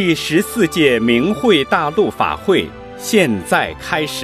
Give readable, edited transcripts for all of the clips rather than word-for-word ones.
第14届明慧大陆法会现在开始。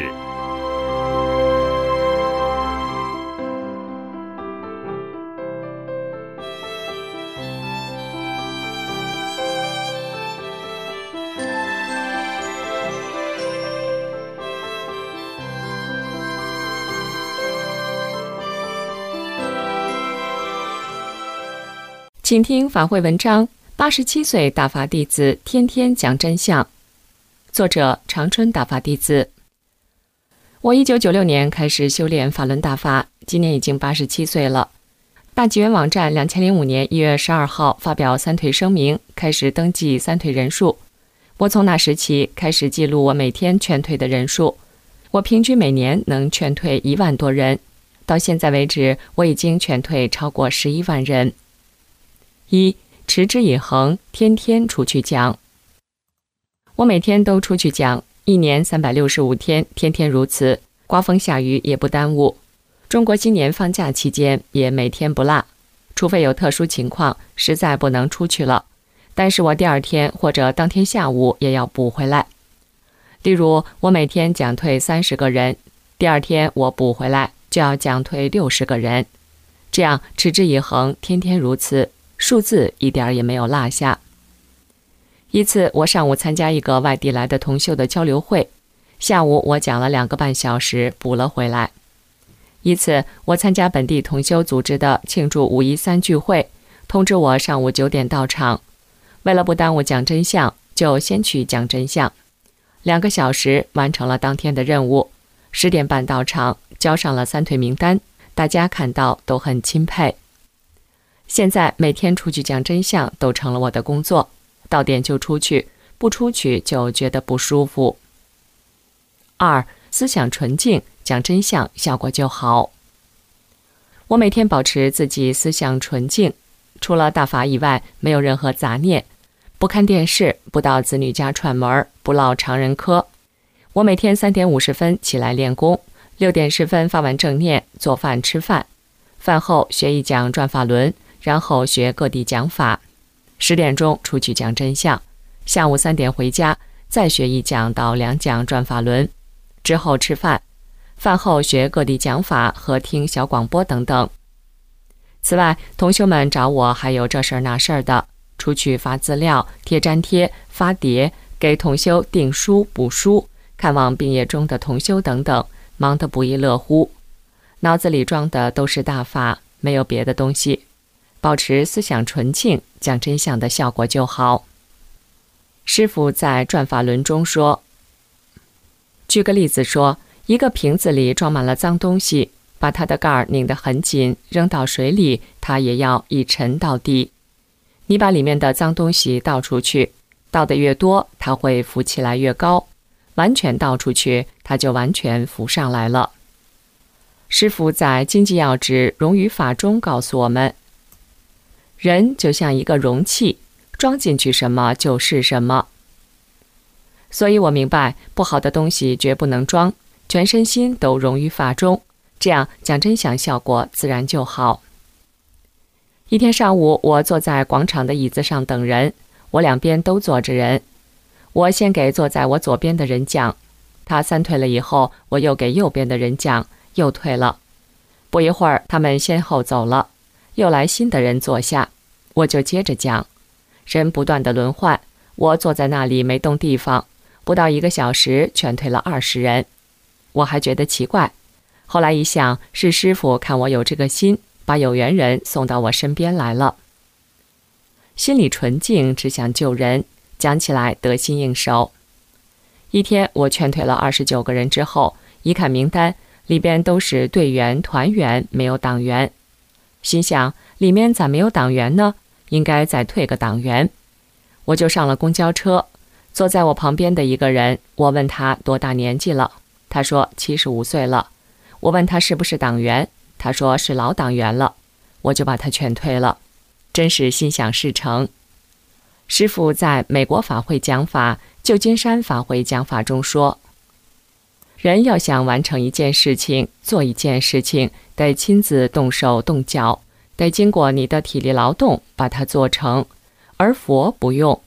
请听法会文章：87岁大法弟子天天讲真相。作者：长春大法弟子。我1996年开始修炼法轮大法，今年已经87岁了。大纪元网站2005年1月12号发表三退声明，开始登记三退人数。我从那时起开始记录我每天劝退的人数，我平均每年能劝退1万多人。到现在为止，我已经劝退超过11万人。1. 持之以恒，天天出去讲。我每天都出去讲，1年365天，天天如此，刮风下雨也不耽误。中国新年放假期间也每天不落，除非有特殊情况，实在不能出去了，但是我第二天或者当天下午也要补回来。例如，我每天讲退30个人，第二天我补回来就要讲退60个人，这样持之以恒，天天如此。数字一点也没有落下。一次，我上午参加一个外地来的同修的交流会，下午我讲了2个半小时，补了回来。一次，我参加本地同修组织的庆祝513聚会，通知我上午9点到场。为了不耽误讲真相，就先去讲真相。2个小时完成了当天的任务，10点半到场，交上了三退名单，大家看到都很钦佩。现在每天出去讲真相都成了我的工作，到点就出去，不出去就觉得不舒服。2. 思想纯净，讲真相效果就好。我每天保持自己思想纯净，除了大法以外没有任何杂念，不看电视，不到子女家串门，不唠常人嗑。我每天3点50分起来练功，6点10分发完正念，做饭吃饭，饭后学一讲转法轮，然后学各地讲法，10点钟出去讲真相，下午3点回家，再学1讲到2讲转法轮，之后吃饭，饭后学各地讲法和听小广播等等。此外，同修们找我还有这事儿那事儿的，出去发资料、贴粘贴、发碟，给同修订书补书，看望病业中的同修等等，忙得不亦乐乎。脑子里装的都是大法，没有别的东西。保持思想纯净，讲真相的效果就好。师父在转法轮中说，举个例子说，一个瓶子里装满了脏东西，把它的盖儿拧得很紧，扔到水里，它也要一沉到底。你把里面的脏东西倒出去，倒得越多，它会浮起来越高，完全倒出去，它就完全浮上来了。师父在经济要旨溶于法中告诉我们，人就像一个容器，装进去什么就是什么。所以我明白，不好的东西绝不能装，全身心都融于法中，这样讲真相效果自然就好。一天上午，我坐在广场的椅子上等人，我两边都坐着人。我先给坐在我左边的人讲，他3退了以后，我又给右边的人讲，又退了。不一会儿，他们先后走了，又来新的人坐下，我就接着讲。人不断的轮换，我坐在那里没动地方，不到1个小时全退了20人。我还觉得奇怪，后来一想，是师父看我有这个心，把有缘人送到我身边来了。心里纯净，只想救人，讲起来得心应手。一天我劝退了29个人之后，一看名单，里边都是队员、团员，没有党员。心想，里面咋没有党员呢？应该再退个党员。我就上了公交车，坐在我旁边的一个人，我问他多大年纪了，他说75岁了。我问他是不是党员，他说是老党员了，我就把他劝退了。真是心想事成。师父在美国法会讲法、旧金山法会讲法中说，人要想完成一件事情，做一件事情，得亲自动手动脚，得经过你的体力劳动把它做成。而佛不用，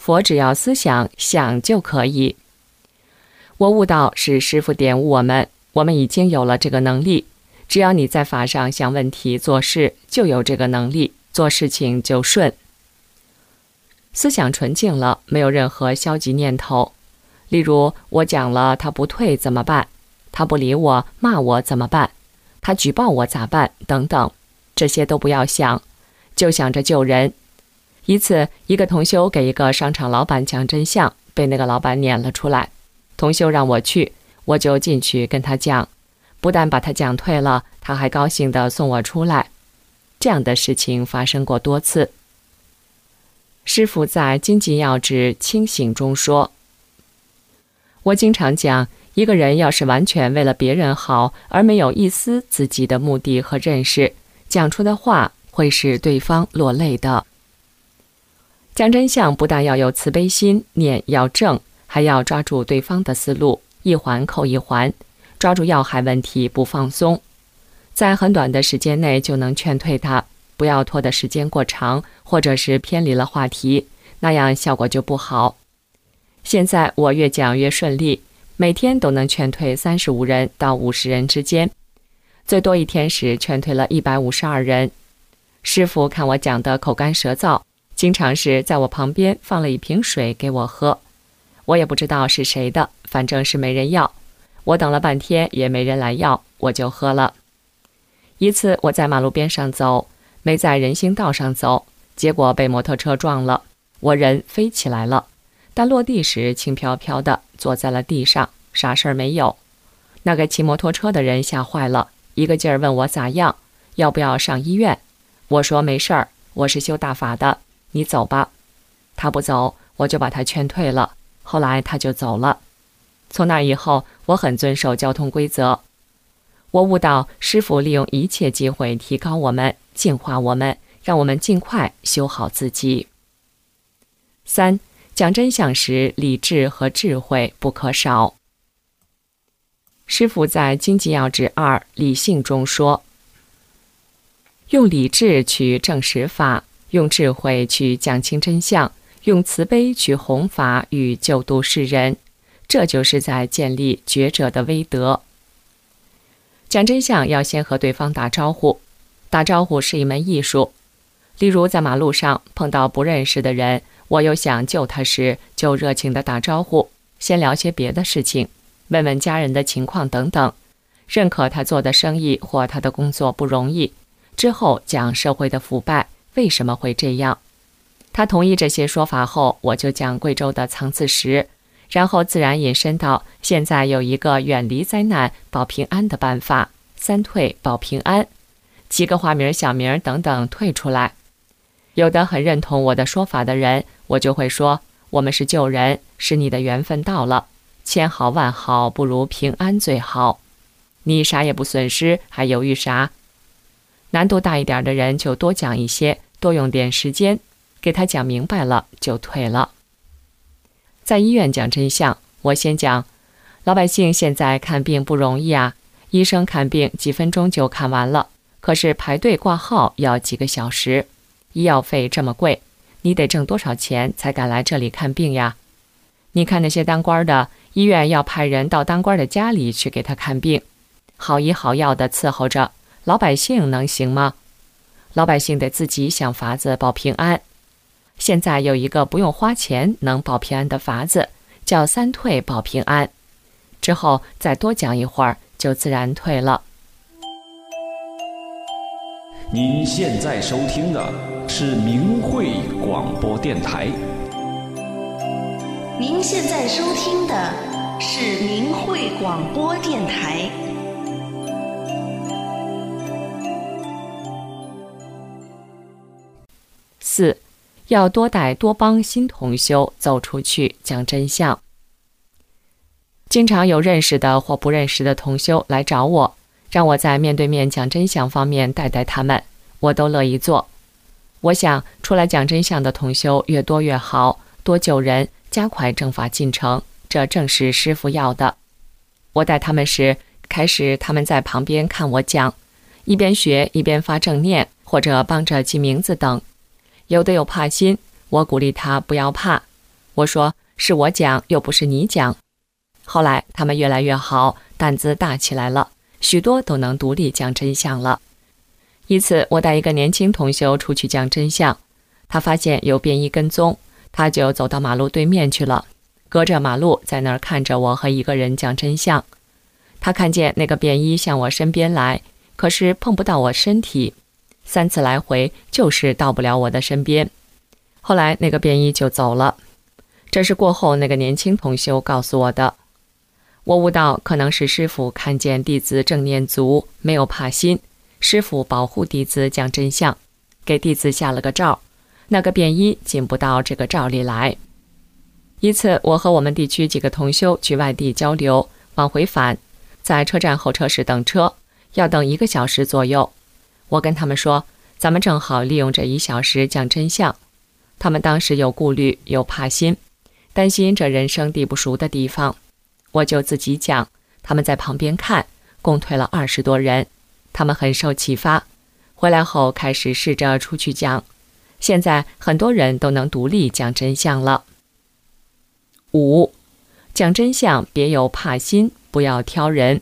佛只要思想想就可以。我悟道是师父点悟我们已经有了这个能力，只要你在法上想问题做事，就有这个能力，做事情就顺。思想纯净了，没有任何消极念头。例如我讲了他不退怎么办？他不理我骂我怎么办？他举报我咋办？等等，这些都不要想，就想着救人。一次，一个同修给一个商场老板讲真相，被那个老板撵了出来。同修让我去，我就进去跟他讲，不但把他讲退了，他还高兴地送我出来。这样的事情发生过多次。师父在《经济要旨清醒》中说，我经常讲，一个人要是完全为了别人好，而没有一丝自己的目的和认识，讲出的话会使对方落泪的。讲真相不但要有慈悲心，念要正，还要抓住对方的思路，一环扣一环，抓住要害问题不放松，在很短的时间内就能劝退他，不要拖的时间过长，或者是偏离了话题，那样效果就不好。现在我越讲越顺利，每天都能劝退35人到50人之间，最多一天时劝退了152人。师父看我讲的口干舌燥，经常是在我旁边放了一瓶水给我喝，我也不知道是谁的，反正是没人要，我等了半天也没人来要，我就喝了。一次我在马路边上走，没在人行道上走，结果被摩托车撞了，我人飞起来了，但落地时轻飘飘的坐在了地上，啥事儿没有。那个骑摩托车的人吓坏了，一个劲儿问我咋样，要不要上医院。我说没事儿，我是修大法的，你走吧。他不走，我就把他劝退了，后来他就走了。从那以后，我很遵守交通规则。我悟到师父利用一切机会提高我们，净化我们，让我们尽快修好自己。3. 讲真相时，理智和智慧不可少。师父在《经济要旨2理性》中说，用理智去证实法，用智慧去讲清真相，用慈悲去弘法与救度世人，这就是在建立觉者的威德。讲真相要先和对方打招呼，打招呼是一门艺术。例如在马路上碰到不认识的人，我又想救他时，就热情地打招呼，先聊些别的事情，问问家人的情况等等，认可他做的生意或他的工作不容易，之后讲社会的腐败为什么会这样。他同意这些说法后，我就讲贵州的藏字石，然后自然引申到现在有一个远离灾难保平安的办法，3退保平安，几个花名小名等等退出来。有的很认同我的说法的人，我就会说，我们是救人，是你的缘分到了，千好万好不如平安最好，你啥也不损失，还犹豫啥？难度大一点的人就多讲一些，多用点时间，给他讲明白了就退了。在医院讲真相，我先讲，老百姓现在看病不容易啊，医生看病几分钟就看完了，可是排队挂号要几个小时，医药费这么贵，你得挣多少钱才敢来这里看病呀？你看那些当官的，医院要派人到当官的家里去给他看病，好医好药的伺候着，老百姓能行吗？老百姓得自己想法子保平安。现在有一个不用花钱能保平安的法子，叫3退保平安，之后再多讲一会儿就自然退了。 您现在收听的是明慧广播电台。 您现在收听的是明慧广播电台。 4. 要多带多帮新同修走出去讲真相。经常有认识的或不认识的同修来找我，让我在面对面讲真相方面带带他们，我都乐意做。我想出来讲真相的同修越多越好，多救人，加快正法进程，这正是师父要的。我带他们时，开始他们在旁边看我讲，一边学一边发正念，或者帮着记名字等。有的有怕心，我鼓励他不要怕， 我说是我讲，又不是你讲。后来他们越来越好，胆子大起来了，许多都能独立讲真相了。一次我带一个年轻同修出去讲真相，他发现有便衣跟踪，他就走到马路对面去了，隔着马路在那儿看着我和一个人讲真相。他看见那个便衣向我身边来，可是碰不到我身体，3次来回就是到不了我的身边。后来那个便衣就走了，这是过后那个年轻同修告诉我的。我悟到可能是师父看见弟子正念足，没有怕心，师父保护弟子讲真相，给弟子下了个罩，那个便衣进不到这个罩里来。一次我和我们地区几个同修去外地交流，往回返，在车站候车室等车，要等1个小时左右。我跟他们说，咱们正好利用这1小时讲真相。他们当时有顾虑，有怕心，担心这人生地不熟的地方。我就自己讲，他们在旁边看，共退了20多人。他们很受启发，回来后开始试着出去讲。现在很多人都能独立讲真相了。5. 讲真相别有怕心，不要挑人。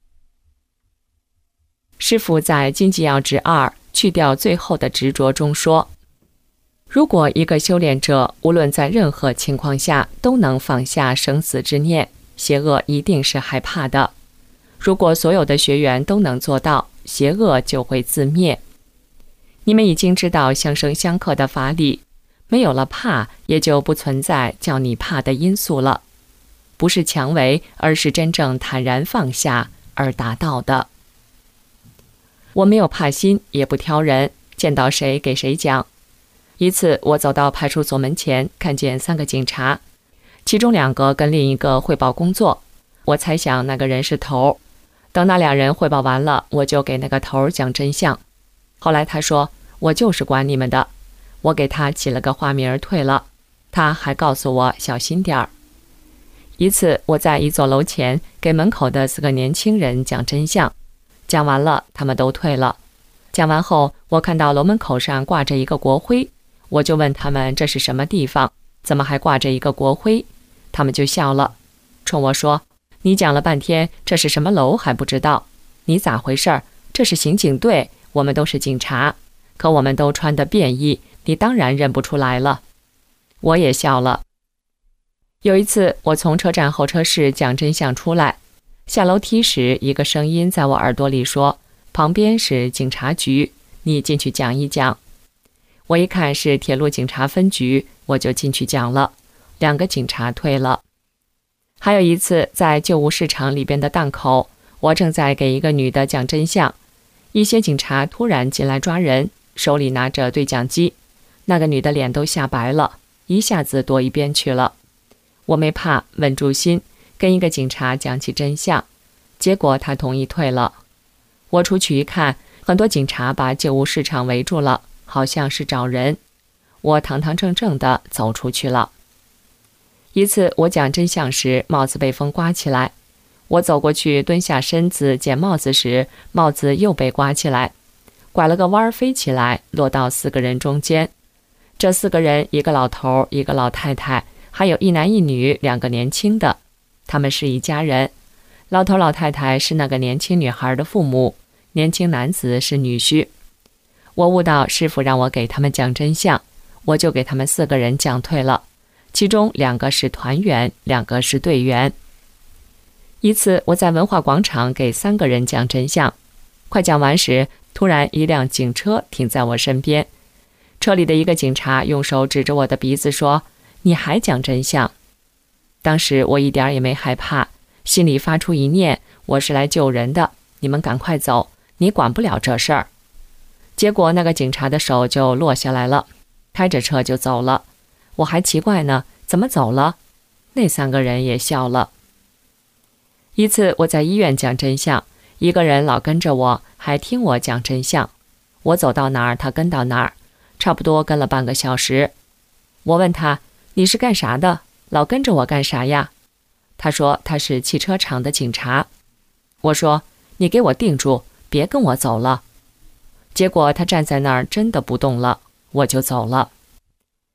师父在《经济要旨2去掉最后的执着》中说，如果一个修炼者无论在任何情况下都能放下生死之念，邪恶一定是害怕的。如果所有的学员都能做到，邪恶就会自灭。你们已经知道相生相克的法理，没有了怕，也就不存在叫你怕的因素了。不是强为，而是真正坦然放下而达到的。我没有怕心，也不挑人，见到谁给谁讲。一次我走到派出所门前，看见3个警察，其中2个跟另一个汇报工作，我猜想那个人是头。等那2人汇报完了，我就给那个头讲真相。后来他说，我就是管你们的。我给他起了个花名退了，他还告诉我小心点儿。一次我在一座楼前给门口的4个年轻人讲真相，讲完了他们都退了。讲完后我看到楼门口上挂着一个国徽，我就问他们这是什么地方，怎么还挂着一个国徽？他们就笑了，冲我说，你讲了半天这是什么楼还不知道，你咋回事？这是刑警队，我们都是警察，可我们都穿得便衣，你当然认不出来了。我也笑了。有一次我从车站候车室讲真相出来，下楼梯时一个声音在我耳朵里说，旁边是警察局，你进去讲一讲。我一看是铁路警察分局，我就进去讲了，2个警察退了。还有一次在旧物市场里边的档口，我正在给一个女的讲真相，一些警察突然进来抓人，手里拿着对讲机，那个女的脸都吓白了，一下子躲一边去了。我没怕，稳住心，跟一个警察讲起真相，结果他同意退了。我出去一看，很多警察把旧物市场围住了，好像是找人。我堂堂正正地走出去了。一次我讲真相时，帽子被风刮起来，我走过去蹲下身子捡帽子时，帽子又被刮起来，拐了个弯飞起来，落到4个人中间。这4个人，一个老头，一个老太太，还有1男1女2个年轻的，他们是一家人。老头老太太是那个年轻女孩的父母，年轻男子是女婿。我悟到师父让我给他们讲真相，我就给他们4个人讲退了，其中2个是团员，2个是队员。一次我在文化广场给3个人讲真相，快讲完时，突然一辆警车停在我身边，车里的一个警察用手指着我的鼻子说，你还讲真相？当时我一点也没害怕，心里发出一念，我是来救人的，你们赶快走，你管不了这事儿。结果那个警察的手就落下来了，开着车就走了。我还奇怪呢，怎么走了？那3个人也笑了。一次我在医院讲真相，一个人老跟着我，还听我讲真相。我走到哪儿他跟到哪儿，差不多跟了半个小时。我问他，你是干啥的？老跟着我干啥呀？他说他是汽车厂的警察。我说，你给我定住，别跟我走了。结果他站在那儿真的不动了，我就走了。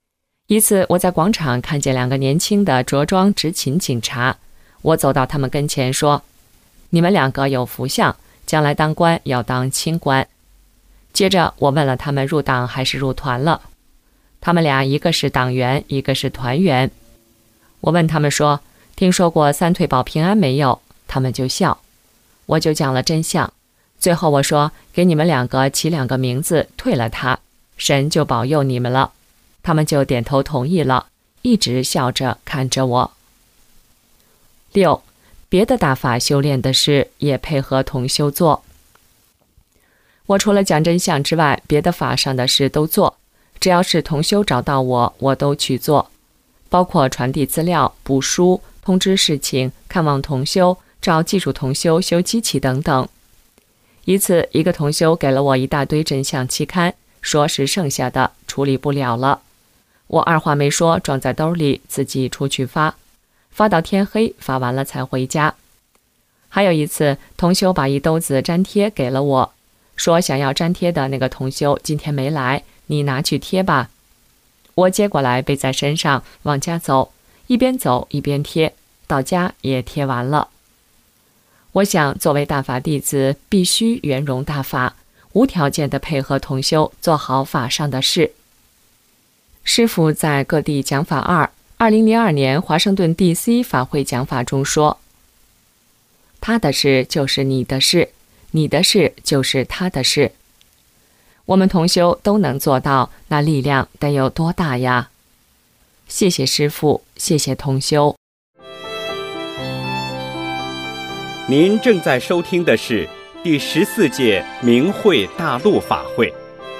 一次，我在广场看见2个年轻的着装执勤警察，我走到他们跟前说：“你们2个有福相，将来当官要当清官。”接着我问了他们入党还是入团了，他们俩一个是党员，一个是团员。我问他们说：“听说过3退保平安没有？”他们就笑。我就讲了真相，最后我说：“给你们2个起2个名字，退了他，神就保佑你们了。”他们就点头同意了，一直笑着看着我。6. 别的大法修炼的事也配合同修做。我除了讲真相之外，别的法上的事都做，只要是同修找到我，我都去做，包括传递资料、补书、通知事情、看望同修、找技术同修修机器等等。一次，一个同修给了我一大堆真相期刊，说是剩下的处理不了了。我二话没说，装在兜里，自己出去发到天黑，发完了才回家。还有一次，同修把一兜子粘贴给了我，说想要粘贴的那个同修今天没来，你拿去贴吧。我接过来背在身上，往家走，一边走一边贴，到家也贴完了。我想，作为大法弟子，必须圆融大法，无条件的配合同修，做好法上的事。师父在各地讲法2002年华盛顿 DC 法会讲法中说：“他的事就是你的事，你的事就是他的事。”我们同修都能做到，那力量得有多大呀？谢谢师父，谢谢同修。 您正在收听的是第14届明慧大陆法会。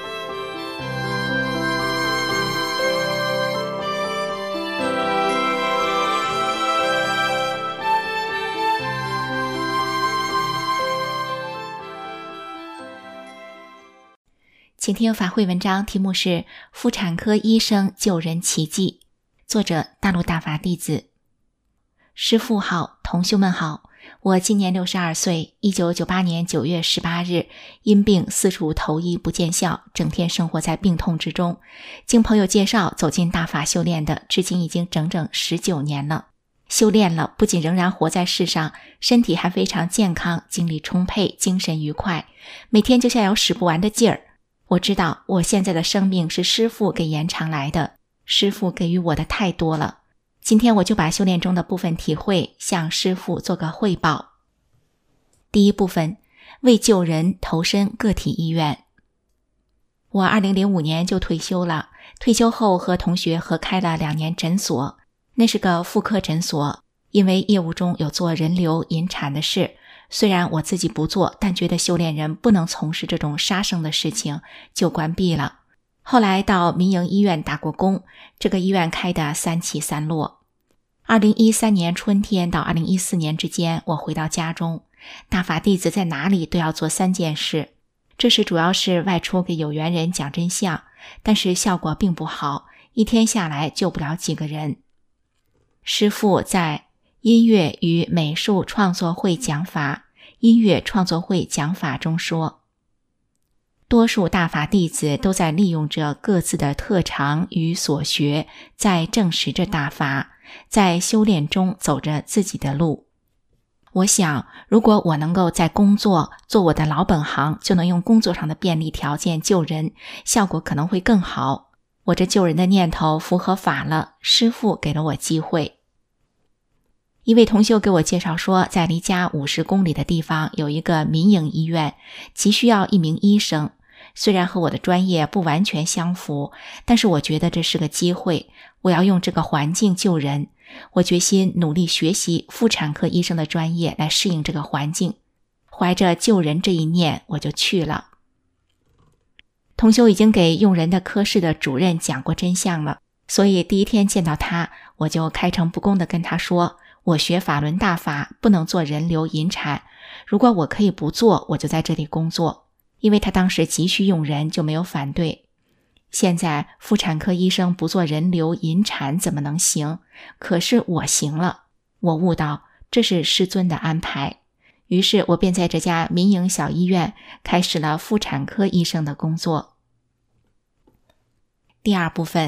请听法会文章，题目是《妇产科医生救人奇迹》，作者大陆大法弟子。师父好，同修们好，我今年62岁，1998年9月18日因病4处投医不见效，整天生活在病痛之中。经朋友介绍走进大法修炼的，至今已经整整19年了。修炼了，不仅仍然活在世上，身体还非常健康，精力充沛，精神愉快，每天就像有使不完的劲儿。我知道我现在的生命是师父给延长来的，师父给予我的太多了。今天我就把修炼中的部分体会向师父做个汇报。第一部分，为救人投身个体医院。我2005年就退休了，退休后和同学合开了2年诊所，那是个妇科诊所，因为业务中有做人流引产的事，虽然我自己不做，但觉得修炼人不能从事这种杀生的事情，就关闭了。后来到民营医院打过工，这个医院开得3起3落。2013年春天到2014年之间，我回到家中，大法弟子在哪里都要做3件事。这时主要是外出给有缘人讲真相，但是效果并不好，一天下来救不了几个人。师父在音乐与美术创作会讲法音乐创作会讲法中说，多数大法弟子都在利用着各自的特长与所学，在证实着大法，在修炼中走着自己的路。我想，如果我能够在工作做我的老本行，就能用工作上的便利条件救人，效果可能会更好。我这救人的念头符合法了，师父给了我机会。一位同修给我介绍说，在离家50公里的地方有一个民营医院，急需要一名医生。虽然和我的专业不完全相符，但是我觉得这是个机会，我要用这个环境救人。我决心努力学习妇产科医生的专业来适应这个环境。怀着救人这一念，我就去了。同修已经给用人的科室的主任讲过真相了，所以第一天见到他，我就开诚布公地跟他说，我学法轮大法，不能做人流引产，如果我可以不做，我就在这里工作。因为他当时急需用人，就没有反对。现在妇产科医生不做人流引产怎么能行？可是我行了，我悟到这是师尊的安排。于是我便在这家民营小医院开始了妇产科医生的工作。第二部分，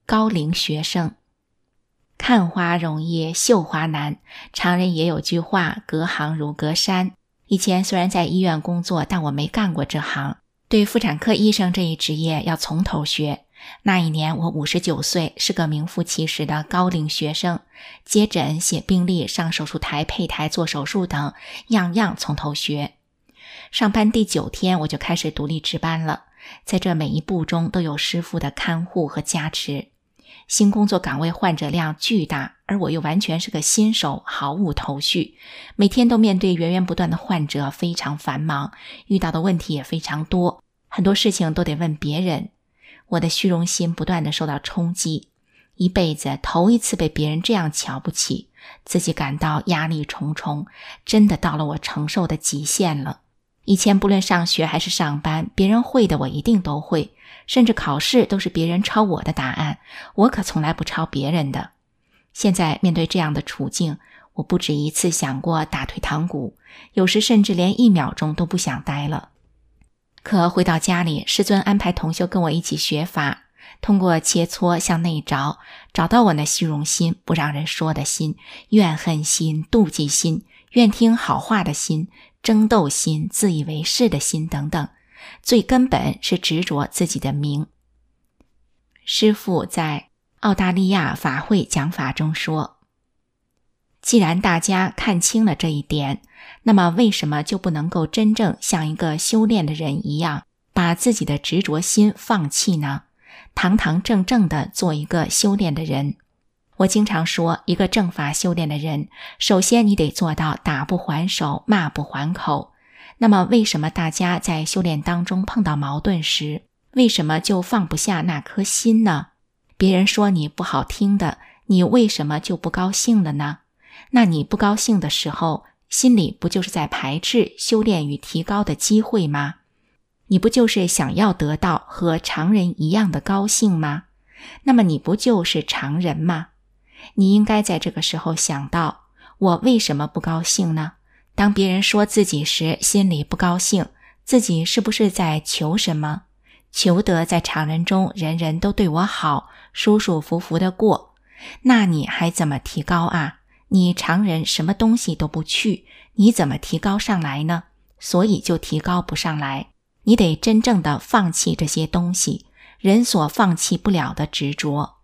高龄学生。看花容易绣花难，常人也有句话，隔行如隔山。以前虽然在医院工作，但我没干过这行，对妇产科医生这一职业要从头学。那一年我59岁，是个名副其实的高龄学生，接诊、写病历、上手术台、配台、做手术等，样样从头学。上班第9天我就开始独立值班了，在这每一步中都有师傅的看护和加持。新工作岗位患者量巨大，而我又完全是个新手，毫无头绪，每天都面对源源不断的患者，非常繁忙，遇到的问题也非常多，很多事情都得问别人。我的虚荣心不断地受到冲击，一辈子头一次被别人这样瞧不起，自己感到压力重重，真的到了我承受的极限了。以前不论上学还是上班，别人会的我一定都会，甚至考试都是别人抄我的答案，我可从来不抄别人的。现在面对这样的处境，我不止一次想过打退堂鼓，有时甚至连1秒钟都不想待了。可回到家里，师尊安排同修跟我一起学法，通过切磋向内找，找到我那虚荣心、不让人说的心、怨恨心、妒忌心、愿听好话的心、争斗心、自以为是的心等等，最根本是执着自己的名。师父在澳大利亚法会讲法中说，既然大家看清了这一点，那么为什么就不能够真正像一个修炼的人一样，把自己的执着心放弃呢？堂堂正正地做一个修炼的人。我经常说，一个正法修炼的人，首先你得做到打不还手，骂不还口。那么为什么大家在修炼当中碰到矛盾时，为什么就放不下那颗心呢？别人说你不好听的，你为什么就不高兴了呢？那你不高兴的时候，心里不就是在排斥修炼与提高的机会吗？你不就是想要得到和常人一样的高兴吗？那么你不就是常人吗？你应该在这个时候想到，我为什么不高兴呢？当别人说自己时，心里不高兴，自己是不是在求什么？求得在常人中人人都对我好，舒舒服服的过。那你还怎么提高啊？你常人什么东西都不去，你怎么提高上来呢？所以就提高不上来。你得真正的放弃这些东西，人所放弃不了的执着。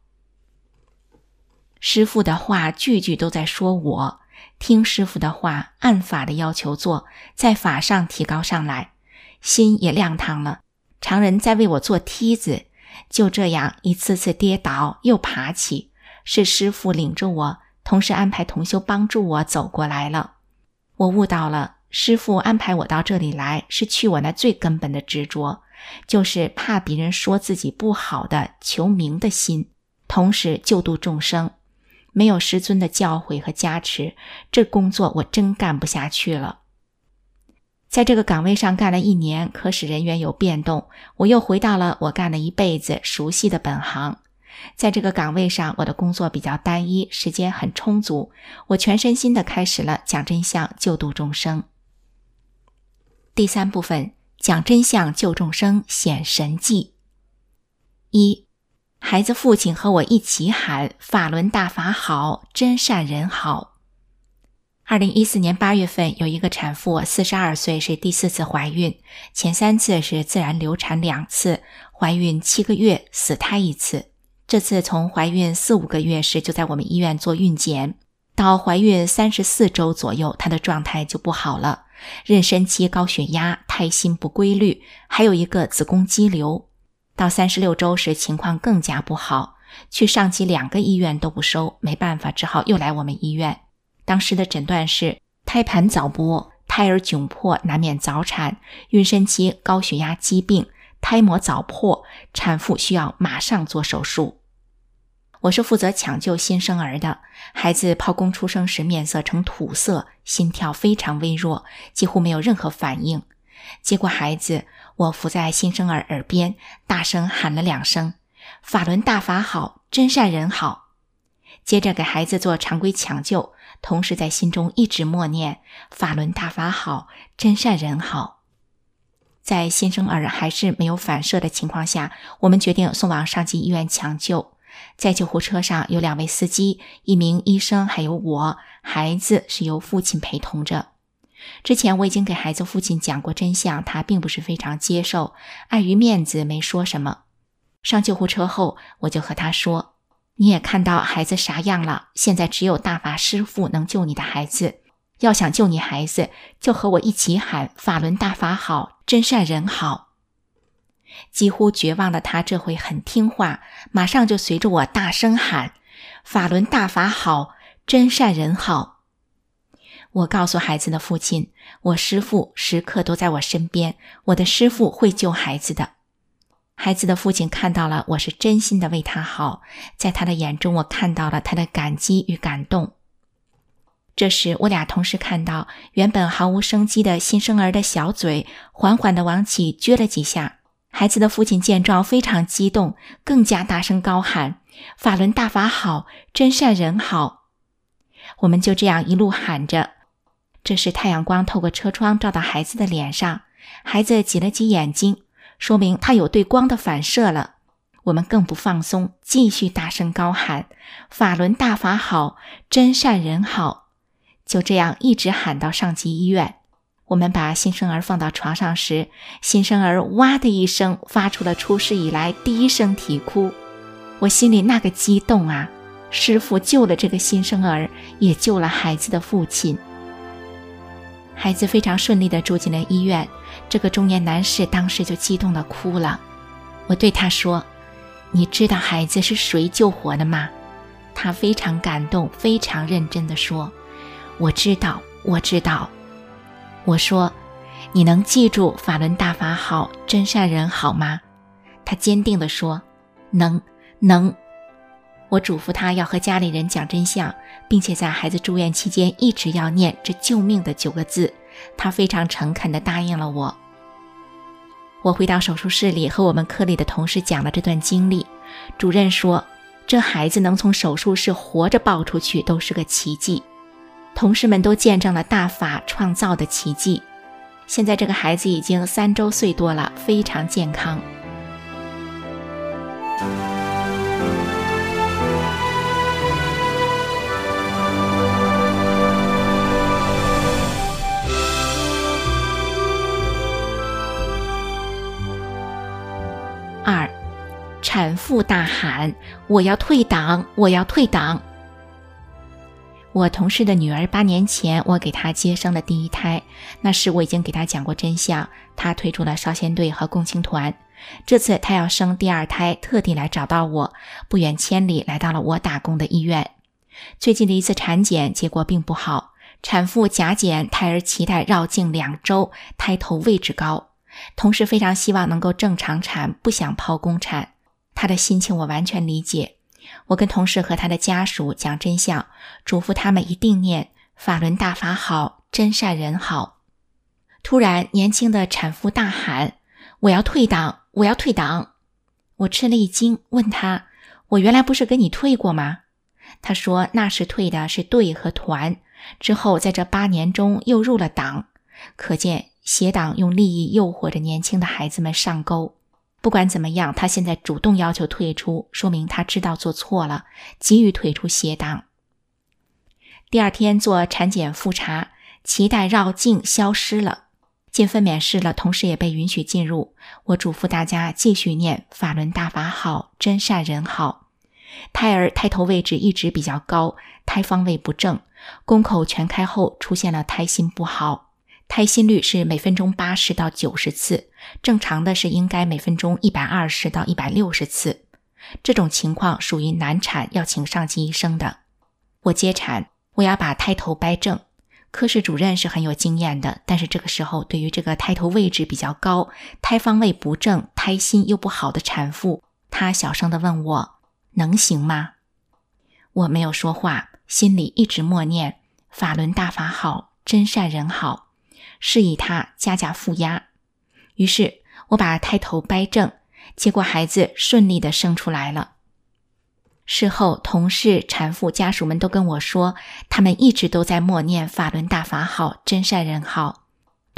师父的话句句都在说我，听师父的话，按法的要求做，在法上提高上来，心也亮堂了。常人在为我做梯子，就这样一次次跌倒又爬起，是师父领着我，同时安排同修帮助我走过来了。我悟到了，师父安排我到这里来，是去我那最根本的执着，就是怕别人说自己不好的求名的心，同时救度众生。没有师尊的教诲和加持，这工作我真干不下去了。在这个岗位上干了1年，可使人员有变动，我又回到了我干了一辈子熟悉的本行。在这个岗位上，我的工作比较单一，时间很充足，我全身心地开始了讲真相救度众生。第3部分，讲真相救众生显神迹。1，孩子父亲和我一起喊法轮大法好，真善人好。2014年8月份，有一个产妇42岁，是第4次怀孕，前3次是自然流产2次，怀孕7个月，死胎1次。这次从怀孕4、5个月时就在我们医院做孕检，到怀孕34周左右，她的状态就不好了，妊娠期高血压，胎心不规律，还有一个子宫肌瘤。到36周时情况更加不好，去上级2个医院都不收，没办法只好又来我们医院。当时的诊断是胎盘早剥，胎儿窘迫，难免早产，孕娠期高血压疾病，胎膜早破，产妇需要马上做手术。我是负责抢救新生儿的，孩子剖宫出生时面色呈土色，心跳非常微弱，几乎没有任何反应。接过孩子，我伏在新生儿耳边，大声喊了2声，法轮大法好，真善人好。接着给孩子做常规抢救，同时在心中一直默念法轮大法好，真善人好。在新生儿还是没有反射的情况下，我们决定送往上级医院抢救。 在救护车上有2位司机，1名医生，还有我，孩子是由父亲陪同着。之前我已经给孩子父亲讲过真相，他并不是非常接受，碍于面子没说什么。上救护车后，我就和他说，你也看到孩子啥样了，现在只有大法师父能救你的孩子，要想救你孩子，就和我一起喊法轮大法好，真善人好。几乎绝望的他这回很听话，马上就随着我大声喊法轮大法好，真善人好。我告诉孩子的父亲，我师父时刻都在我身边，我的师父会救孩子的。孩子的父亲看到了我是真心的为他好，在他的眼中我看到了他的感激与感动。这时我俩同时看到原本毫无生机的新生儿的小嘴缓缓地往起撅了几下，孩子的父亲见状非常激动，更加大声高喊法轮大法好，真善人好。我们就这样一路喊着，这时太阳光透过车窗照到孩子的脸上，孩子挤了挤眼睛，说明他有对光的反射了。我们更不放松，继续大声高喊法轮大法好，真善人好。就这样一直喊到上级医院。我们把新生儿放到床上时，新生儿哇的一声发出了出世以来第一声啼哭。我心里那个激动啊，师父救了这个新生儿，也救了孩子的父亲。孩子非常顺利地住进了医院，这个中年男士当时就激动地哭了。我对他说，你知道孩子是谁救活的吗？他非常感动，非常认真地说，我知道，我知道。我说，你能记住法轮大法好，真善人好吗？他坚定地说，能。我嘱咐他要和家里人讲真相，并且在孩子住院期间一直要念这救命的9个字，他非常诚恳地答应了我。我回到手术室里，和我们科里的同事讲了这段经历。主任说，这孩子能从手术室活着抱出去都是个奇迹，同事们都见证了大法创造的奇迹。现在这个孩子已经3周岁多了，非常健康。2. 产妇大喊，我要退党，我要退党。我同事的女儿8年前，我给她接生的第1胎，那时我已经给她讲过真相，她退出了少先队和共青团。这次她要生第2胎，特地来找到我，不远千里来到了我打工的医院。最近的一次产检结果并不好，产妇甲减，胎儿脐带绕颈2周，胎头位置高。同事非常希望能够正常产，不想剖宫产。她的心情我完全理解。我跟同事和他的家属讲真相，嘱咐他们一定念法轮大法好，真善人好。突然年轻的产妇大喊，我要退党，我要退党。我吃了一惊，问他，我原来不是跟你退过吗？他说那时退的是队和团，之后在这8年中又入了党。可见邪党用利益诱惑着年轻的孩子们上钩。不管怎么样，他现在主动要求退出，说明他知道做错了，急于退出邪党。第2天做产检复查，脐带绕颈消失了，进分娩室了，同时也被允许进入。我嘱咐大家继续念法轮大法好，真善人好。胎儿胎头位置一直比较高，胎方位不正，宫口全开后出现了胎心不好，胎心率是每分钟80到90次，正常的是应该每分钟120到160次。这种情况属于难产，要请上级医生的。我接产，我要把胎头掰正。科室主任是很有经验的，但是这个时候对于这个胎头位置比较高，胎方位不正，胎心又不好的产妇，她小声地问我，能行吗？我没有说话，心里一直默念法轮大法好，真善人好，示意她加负压。于是我把胎头掰正，结果孩子顺利地生出来了。事后同事、产妇家属们都跟我说，他们一直都在默念法轮大法好，真善人好。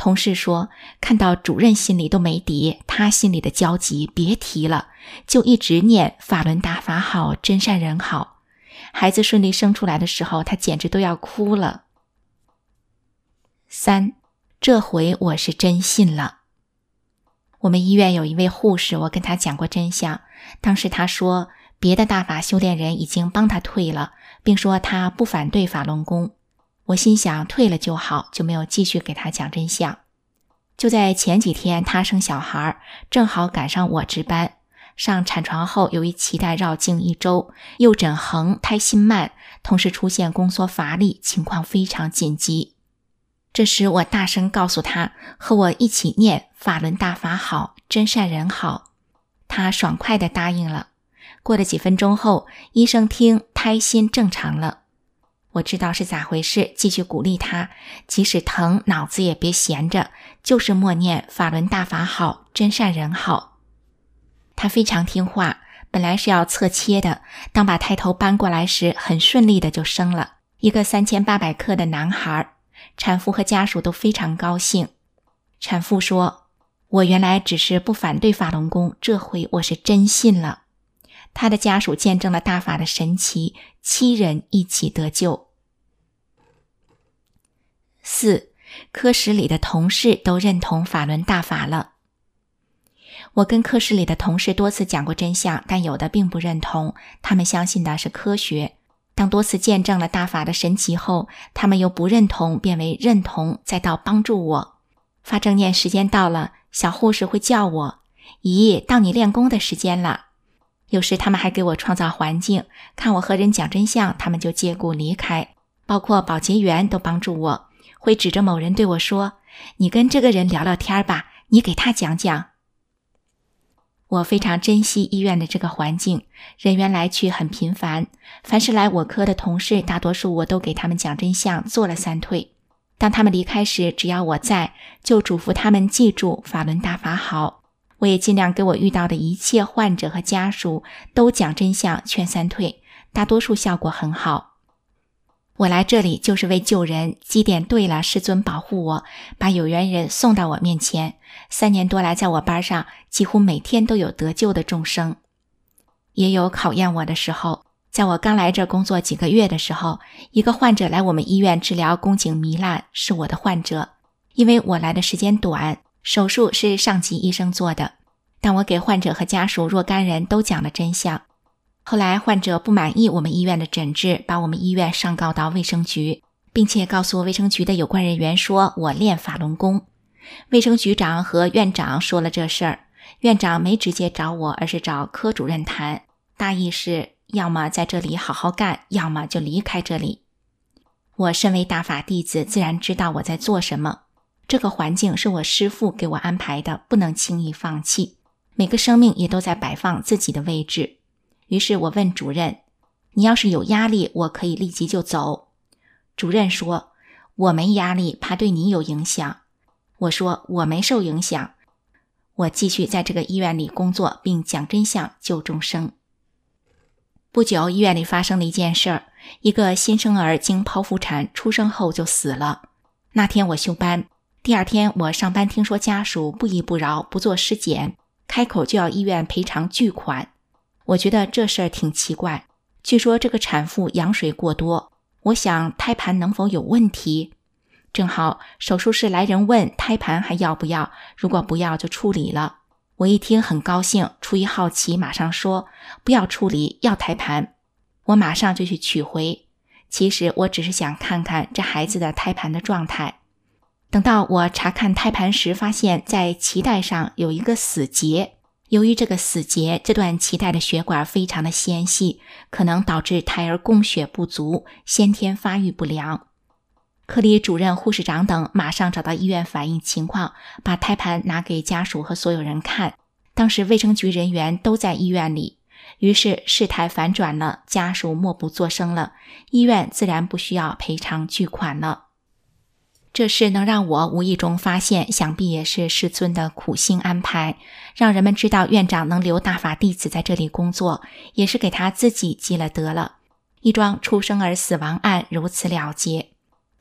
同事说看到主任心里都没底，他心里的焦急别提了，就一直念法轮大法好，真善人好。孩子顺利生出来的时候，他简直都要哭了。3. 这回我是真信了。我们医院有一位护士，我跟他讲过真相，当时他说别的大法修炼人已经帮他退了，并说他不反对法轮功。我心想退了就好，就没有继续给他讲真相。就在前几天他生小孩，正好赶上我值班，上产床后由于脐带绕颈1周，右枕横，胎心慢，同时出现宫缩乏力，情况非常紧急。这时我大声告诉他和我一起念法轮大法好，真善人好。他爽快地答应了。过了几分钟后，医生听胎心正常了。我知道是咋回事，继续鼓励他，即使疼，脑子也别闲着，就是默念法轮大法好，真善人好。他非常听话，本来是要侧切的，当把胎头搬过来时，很顺利的就生了一个3800克的男孩。产妇和家属都非常高兴。产妇说，我原来只是不反对法轮功，这回我是真信了。他的家属见证了大法的神奇，7人一起得救。4. 科室里的同事都认同法轮大法了。我跟科室里的同事多次讲过真相，但有的并不认同，他们相信的是科学。当多次见证了大法的神奇后，他们由不认同变为认同，再到帮助我。发正念时间到了，小护士会叫我，姨，到你练功的时间了。有时他们还给我创造环境，看我和人讲真相，他们就借故离开，包括保洁员都帮助我，会指着某人对我说，你跟这个人聊聊天吧，你给他讲讲。我非常珍惜医院的这个环境，人员来去很频繁，凡是来我科的同事，大多数我都给他们讲真相，做了3退。当他们离开时，只要我在，就嘱咐他们记住法轮大法好。我也尽量给我遇到的一切患者和家属都讲真相，劝3退，大多数效果很好。我来这里就是为救人，积点对了，师尊保护我，把有缘人送到我面前。3年多来，在我班上几乎每天都有得救的众生。也有考验我的时候，在我刚来这工作几个月的时候，一个患者来我们医院治疗宫颈糜烂，是我的患者。因为我来的时间短，手术是上级医生做的，但我给患者和家属若干人都讲了真相。后来患者不满意我们医院的诊治，把我们医院上告到卫生局，并且告诉卫生局的有关人员说我练法轮功。卫生局长和院长说了这事儿，院长没直接找我，而是找科主任谈，大意是要么在这里好好干，要么就离开这里。我身为大法弟子，自然知道我在做什么。这个环境是我师父给我安排的，不能轻易放弃。每个生命也都在摆放自己的位置。于是我问主任，你要是有压力，我可以立即就走。主任说，我没压力，怕对你有影响。我说，我没受影响。我继续在这个医院里工作，并讲真相，救众生。不久，医院里发生了一件事儿，一个新生儿经剖腹产出生后就死了。那天我休班，第二天我上班，听说家属不依不饶，不做尸检，开口就要医院赔偿巨款。我觉得这事儿挺奇怪，据说这个产妇羊水过多，我想胎盘能否有问题？正好手术室来人问胎盘还要不要，如果不要就处理了。我一听很高兴，出于好奇马上说不要处理，要胎盘。我马上就去取回，其实我只是想看看这孩子的胎盘的状态。等到我查看胎盘时，发现在脐带上有一个死结，由于这个死结，这段脐带的血管非常的纤细，可能导致胎儿供血不足，先天发育不良。科里主任、护士长等马上找到医院反映情况，把胎盘拿给家属和所有人看。当时卫生局人员都在医院里，于是事态反转了，家属默不作声了，医院自然不需要赔偿巨款了。这事能让我无意中发现，想必也是师尊的苦心安排，让人们知道院长能留大法弟子在这里工作，也是给他自己积了德了。一桩出生儿死亡案如此了结。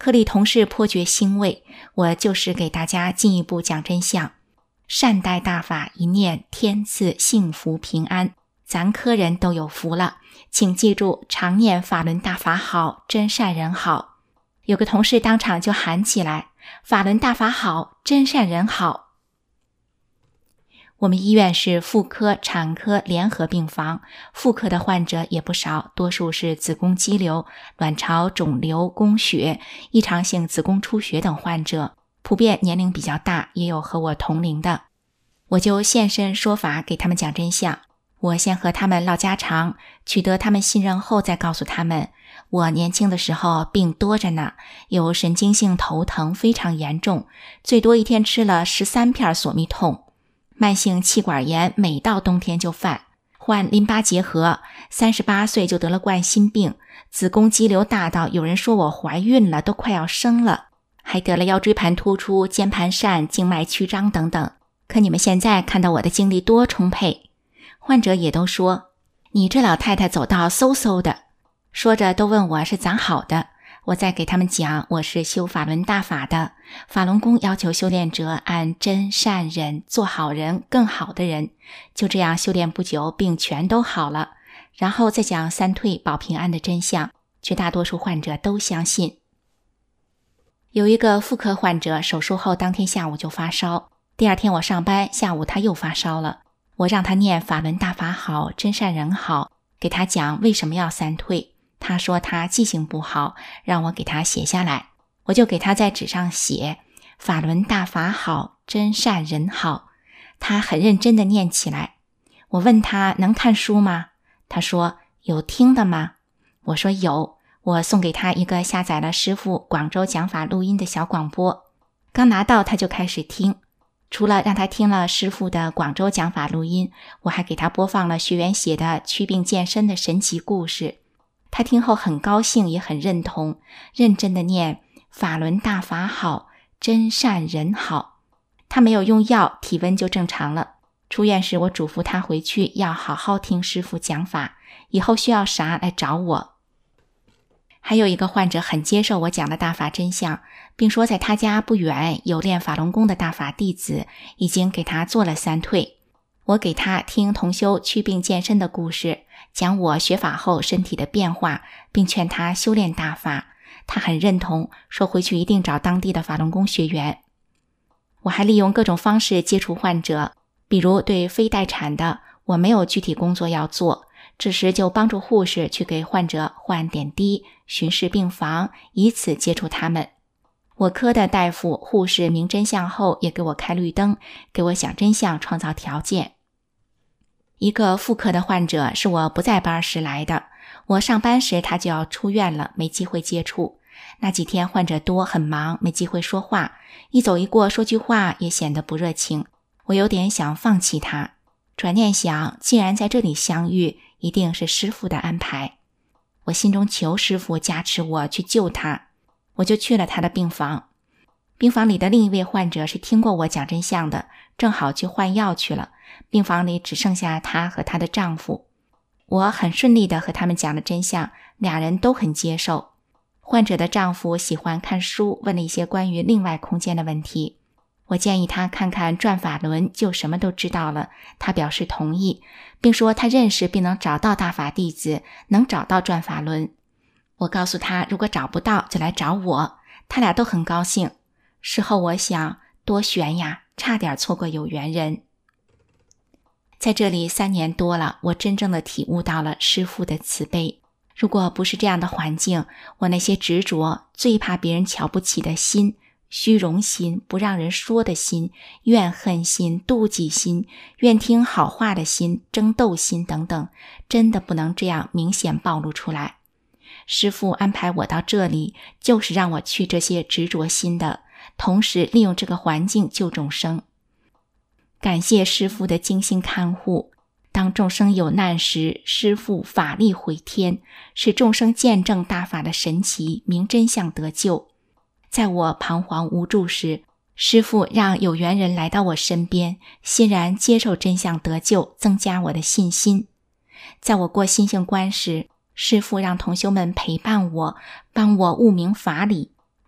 课里同事颇觉欣慰，我就是给大家进一步讲真相。善待大法一念，天赐幸福平安，咱科人都有福了。请记住，常念法轮大法好，真善人好。有个同事当场就喊起来，法轮大法好，真善人好。我们医院是妇科、产科联合病房，妇科的患者也不少，多数是子宫肌瘤、卵巢肿瘤、宫血、异常性子宫出血等患者，普遍年龄比较大，也有和我同龄的。我就现身说法，给他们讲真相。我先和他们唠家常，取得他们信任后再告诉他们，我年轻的时候病多着呢，有神经性头疼非常严重，最多一天吃了13片索密痛，慢性气管炎每到冬天就犯，患淋巴结核，38岁就得了冠心病，子宫肌瘤大到有人说我怀孕了，都快要生了，还得了腰椎盘突出、间盘疝、静脉曲张等等。可你们现在看到我的精力多充沛。患者也都说，你这老太太走道嗖嗖的，说着都问我是咋好的。我再给他们讲，我是修法轮大法的，法轮功要求修炼者按真善忍做好人，更好的人。就这样修炼不久，病全都好了。然后再讲三退保平安的真相，绝大多数患者都相信。有一个妇科患者手术后当天下午就发烧，第二天我上班，下午他又发烧了。我让他念法轮大法好，真善人好，给他讲为什么要三退。他说他记性不好，让我给他写下来。我就给他在纸上写法轮大法好，真善人好。他很认真地念起来。我问他能看书吗？他说有听的吗？我说有。我送给他一个下载了师父广州讲法录音的小广播，刚拿到他就开始听。除了让他听了师父的广州讲法录音，我还给他播放了学员写的祛病健身的神奇故事。他听后很高兴，也很认同，认真的念法轮大法好，真善人好。他没有用药，体温就正常了。出院时我嘱咐他回去要好好听师父讲法，以后需要啥来找我。还有一个患者很接受我讲的大法真相，并说在他家不远有练法轮功的大法弟子，已经给他做了三退。我给他听同修祛病健身的故事，讲我学法后身体的变化，并劝他修炼大法。他很认同，说回去一定找当地的法轮功学员。我还利用各种方式接触患者，比如对非待产的，我没有具体工作要做，这时就帮助护士去给患者换点滴，巡视病房，以此接触他们。我科的大夫、护士明真相后，也给我开绿灯，给我讲真相创造条件。一个妇科的患者是我不在班时来的，我上班时他就要出院了，没机会接触。那几天患者多，很忙，没机会说话，一走一过说句话也显得不热情，我有点想放弃他。转念想，既然在这里相遇，一定是师父的安排。我心中求师父加持我去救他，我就去了他的病房。病房里的另一位患者是听过我讲真相的，正好去换药去了。病房里只剩下她和她的丈夫。我很顺利地和他们讲了真相，俩人都很接受。患者的丈夫喜欢看书，问了一些关于另外空间的问题。我建议他看看转法轮，就什么都知道了。他表示同意，并说他认识并能找到大法弟子，能找到转法轮。我告诉他，如果找不到就来找我。他俩都很高兴。事后我想，多悬呀，差点错过有缘人。在这里3年多了，我真正的体悟到了师父的慈悲。如果不是这样的环境，我那些执着、最怕别人瞧不起的心、虚荣心、不让人说的心、怨恨心、妒忌心、愿听好话的心、争斗心等等，真的不能这样明显暴露出来。师父安排我到这里，就是让我去这些执着心的，同时利用这个环境救众生。感谢师父的精心看护，当众生有难时，师父法力回天，使众生见证大法的神奇，明真相得救。在我彷徨无助时，师父让有缘人来到我身边，欣然接受真相得救，增加我的信心。在我过心性关时，师父让同修们陪伴我，帮我悟明法理。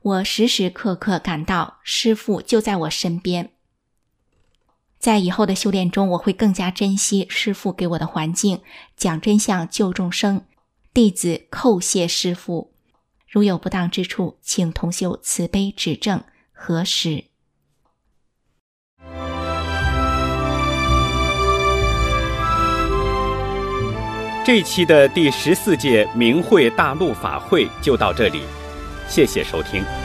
我时时刻刻感到师父就在我身边。在以后的修炼中，我会更加珍惜师父给我的环境，讲真相救众生。弟子叩谢师父，如有不当之处，请同修慈悲指正，核实。 这期的第14届明慧大陆法会就到这里，谢谢收听。